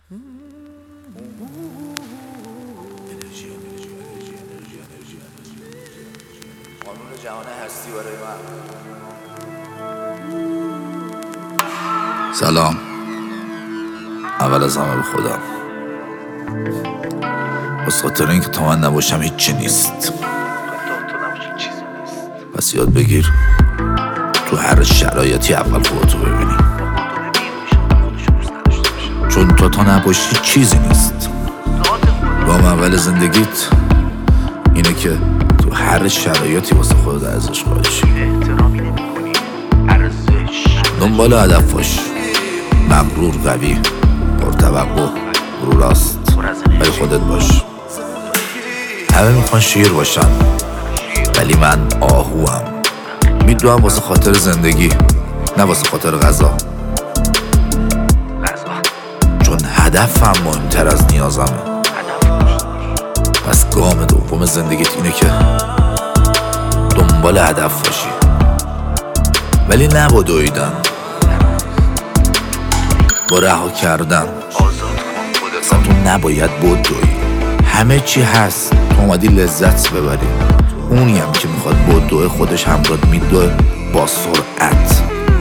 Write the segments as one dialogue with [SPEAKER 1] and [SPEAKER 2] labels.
[SPEAKER 1] قانون جهان هستی برای من.
[SPEAKER 2] سلام. اول از همه به خودم، بس خاطر اینکه تا من نباشم هیچی نیست. پس یاد بگیر تو هر شرایطی اول خودتو ببینی، چون تو تا نباشی چیزی نیست. گام اول زندگیت اینه که تو هر شرایطی واسه خودت ارزش قائل شی. دنبال هدف باش، مغرور، قوی، پرتوقع، رو راست، ولی خودت باش. همه میخوان شیر باشن، ولی من آهوام. میدوام واسه خاطر زندگی، نه واسه خاطر غذا، چون هدفم مهمتر از نیازمه. پس گام دوم زندگیت اینه که دنبال هدف باشی، ولی نه با دویدن، با رها کردن. اصلا تو نباید بدوی، همه چی هست، تو اومدی لذت ببری. اونی هم که میخواد بدوه خودش همراه میدوه با سرعت،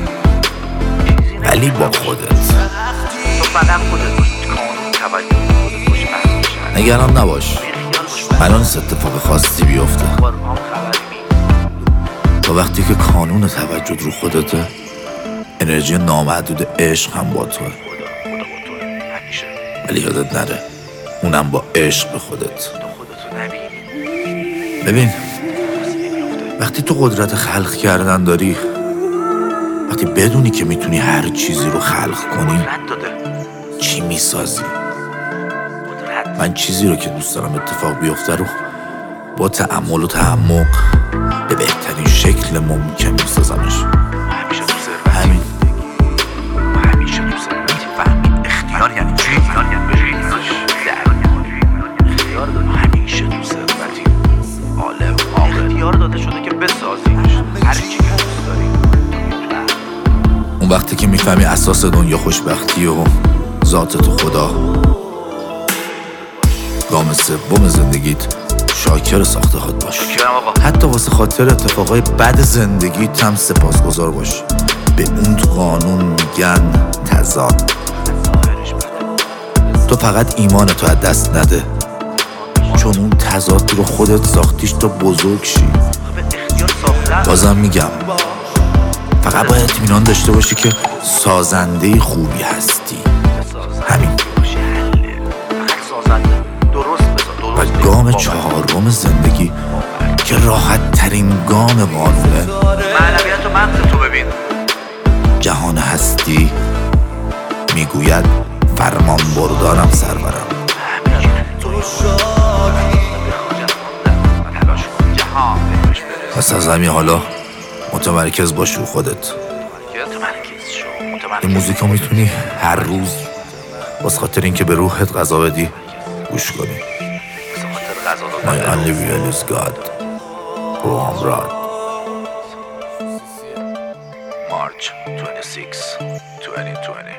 [SPEAKER 2] ولی با خودت.
[SPEAKER 1] تو فقط خودت باش، قانون توجه خودت باش.
[SPEAKER 2] نگران نباش، الان اتفاق خاصی بیفته. تا وقتی که قانون توجه رو خودته، انرژی نامحدود عشق هم با توه. ولی یادت نره اونم با عشق به خودت. ببین، وقتی تو قدرت خلق کردن داری، وقتی بدونی که میتونی هر چیزی رو خلق کنی، چی میسازی؟ من چیزی رو که دوست دارم اتفاق بیفته رو با تأمل و تعمق به بهترین شکل ممکن میسازمش. همین.
[SPEAKER 1] همیشه تو زندگی فهمید اختیار یعنی چی؟ اختیار یعنی بری اختیار داری. همیشه تو ثروتی عالم اختیار داده شده که بسازیش هر چی که دوست داری.
[SPEAKER 2] اون وقتی که میفهمی اساس دنیا خوشبختی و ذات تو خدا، گام سوم زندگیت شاکر ساخته خود باش. حتی واسه خاطر اتفاقای بد زندگیت هم سپاسگزار باش. به اون تو قانون میگن تضاد. تو فقط ایمانتو از دست نده، چون اون تضاد رو خودت ساختیش تا بزرگ شی. بازم میگم، فقط باید اطمینان داشته باشی که سازنده خوبی هستی. همین. و گام چهارم زندگی که راحت ترین گام قانونه،
[SPEAKER 1] معنویت و مغز تو ببین.
[SPEAKER 2] جهان هستی میگوید فرمان بردارم سرورم. پس از همین حالا متمرکز باش رو خودت. این موزیکو میتونی هر روز واسه خاطر اینکه به روحت غذا بدی گوش کنی. My only real is God. Ramrad.
[SPEAKER 1] March 26, 2020.